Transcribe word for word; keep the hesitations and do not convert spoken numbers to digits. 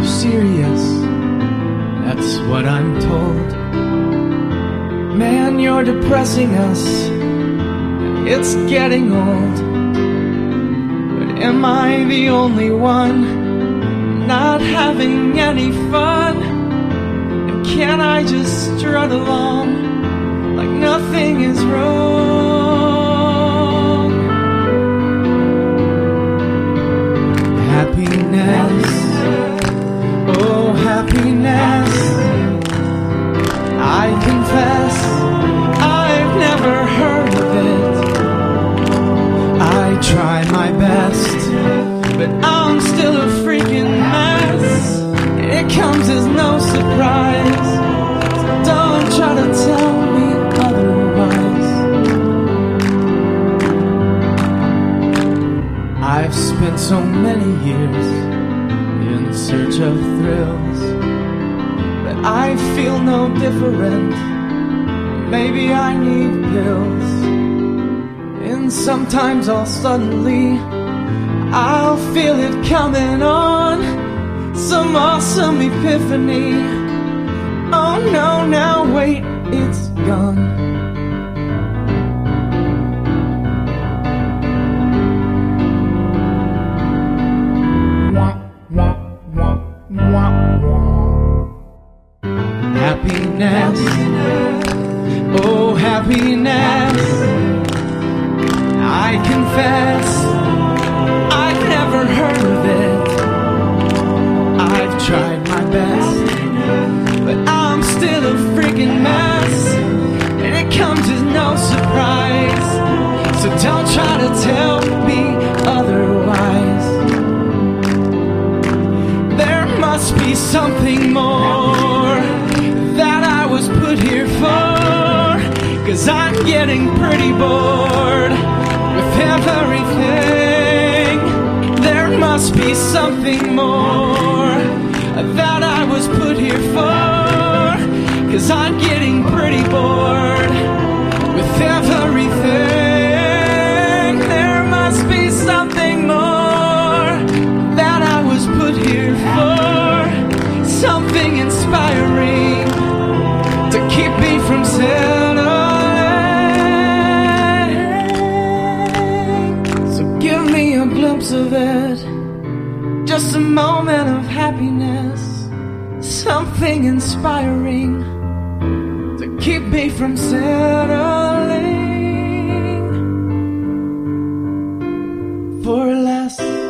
you serious? That's what I'm told. Man, you're depressing us. It's getting old. But am I the only one not having any fun? And can I just strut along like nothing is wrong? Happiness, oh happiness, I confess I've never heard of it. I try my best, but I'm still a freaking mess. It comes as no surprise, so don't try to tell me otherwise. I've spent so many years in search of thrills, but I feel no different. Maybe I need pills. And sometimes I'll suddenly I'll feel it coming on, some awesome epiphany. Oh no, now wait, it's gone. Happiness, oh happiness, I confess I've never heard of it. I've tried my best, but I'm still a freaking mess. And it comes as no surprise, so don't try to tell me otherwise. There must be something more that I was put here for, 'cause I'm getting pretty bored with everything. There must be something more that I was put here for, 'cause I'm getting pretty bored with everything. There must be something more that I was put here for, something inspiring to keep me from settling. So give me a glimpse of it, just a moment of happiness, something inspiring to keep me from settling for less.